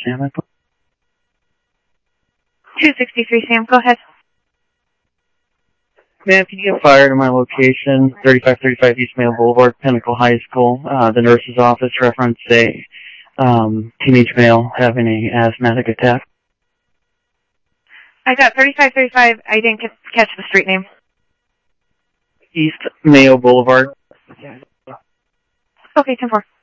Sam, 263 Sam, go ahead. ma'am, can you get fire to my location, 3535 East Mayo Boulevard, Pinnacle High School? The nurse's office referenced a teenage male having an asthmatic attack. I got 3535. I didn't catch the street name. East Mayo Boulevard. Okay, 10-4.